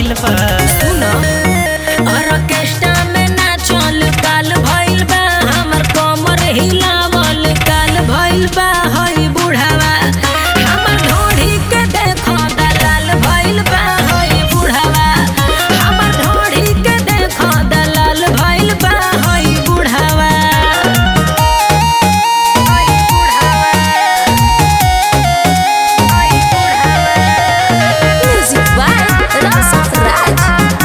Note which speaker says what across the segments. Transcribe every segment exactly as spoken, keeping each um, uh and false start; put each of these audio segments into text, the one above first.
Speaker 1: भइल बा।
Speaker 2: सुनो ऑर्केस्ट्रा में नाचल काल भइल बा, हमर कमर हिलावल काल भइल बा। हई बुढ़ावा हमर ढोढ़ी के देखो दलाल भइल बा। हई बुढ़ावा हमर ढोढ़ी के देखो दलाल भइल बा। हई बुढ़ावा म्यूजिक बाय रसत राज।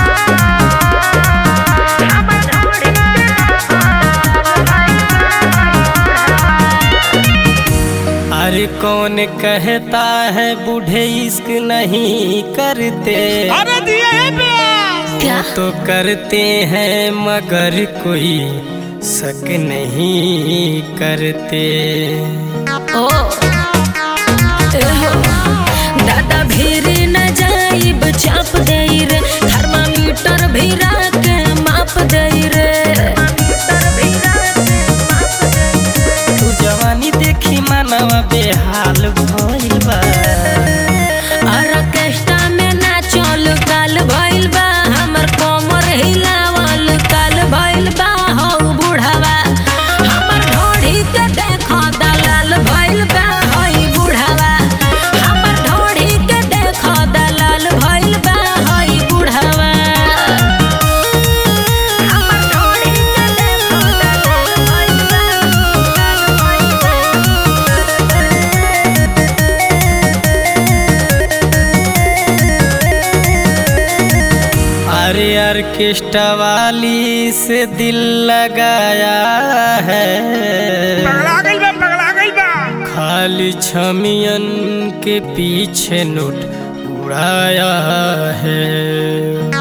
Speaker 1: अरे कौन कहता है बूढ़े इश्क नहीं करते,
Speaker 3: अरे दिए है बे।
Speaker 2: क्या
Speaker 1: तो करते हैं मगर कोई शक नहीं करते।
Speaker 2: ओ एहो दादा भीड़ न जाइब चाप देई रे, थर्मामीटर भी राख माप देई रे।
Speaker 1: तू जवानी देखी मनवा बेहाल भइल बा।
Speaker 2: ऑर्केस्ट्रा में नाचल काल भइल बा, हमर कमर हिलावल काल भइल बा। हो बुढ़ावा हमर ढोढ़ी के देखो दलाल भइल बा। हई बुढ़ावा हमर ढोढ़ी के देखो दलाल भइल बा। हई बुढ़ावा हमर ढोढ़ी के देखो दलाल भइल बा।
Speaker 1: अरे ऑर्केस्ट्रा वाली से दिल लगाया है,
Speaker 3: पगला गइल बा, पगला गइल बा।
Speaker 1: खाली छमियन के पीछे नोट उड़ाया है।